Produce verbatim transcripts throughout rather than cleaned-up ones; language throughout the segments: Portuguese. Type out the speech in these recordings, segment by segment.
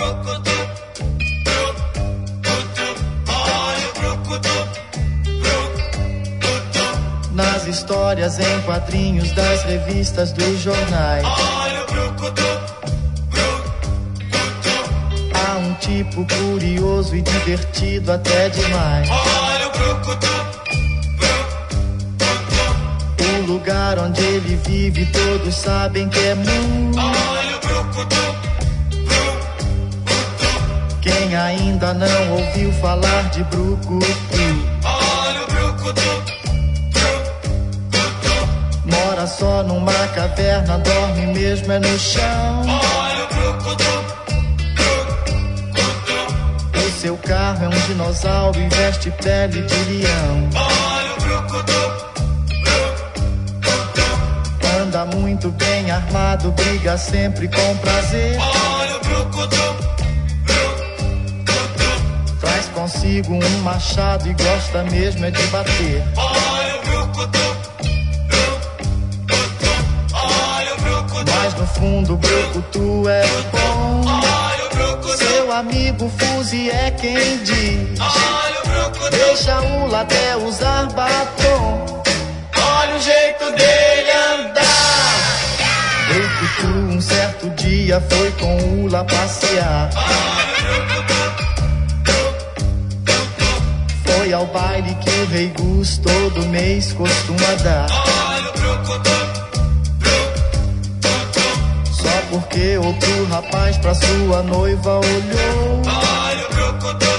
Nas histórias em quadrinhos das revistas dos jornais, Olha o brucutu, brucutu. há um tipo curioso e divertido até demais. Olha o brucutu, brucutu. O lugar onde ele vive todos sabem que é muito. Olha o brucutu, brucutu. Quem ainda não ouviu falar de brucutu, Olha o brucutu. mora só numa caverna, dorme mesmo é no chão. Olha o brucutu, brucutu. O seu carro é um dinossauro e veste pele de leão. Olha o brucutu, brucutu. Anda muito bem armado, briga sempre com prazer. Olha o brucutu, brucutu. Traz consigo um machado e gosta mesmo é de bater. Olha o brucutu, brucutu. Olha o brucutu, Mas no fundo o brucutu é bom. olha o brucutu. Seu amigo Fuzi é quem diz: Olha o brucutu, deixa o até usar batom. olha o jeito dele andar. Brucutu um certo dia foi com o Ula passear. Foi ao baile que o Rei Gus todo mês costuma dar. Olha o brucutu, brucutu. Só porque outro rapaz pra sua noiva olhou. Olha o brucutu,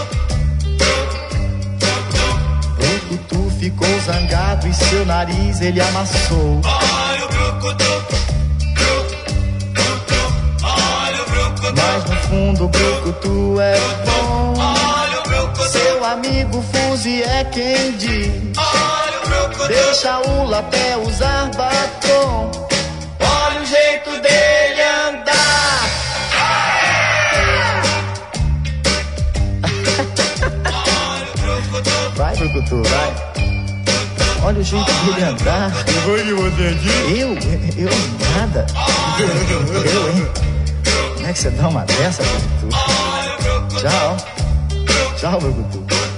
Brucutu ficou zangado e seu nariz ele amassou. olha o brucutu, brucutu. Olha o brucutu, Mas no fundo o Brucutu é bom. olha o brucutu. Seu amigo Fuzi é quem diz: Olha o brucutu, deixa o lapé usar batom. olha o jeito dele andar. Olha o brucutu, Vai, Brucutu, vai. Olha o jeito dele andar. foi que você disse? Eu? Eu nada. Eu, hein? Como é que você dá uma dessa, Brucutu? Olha o brucutu, Tchau. Tchau, Brucutu.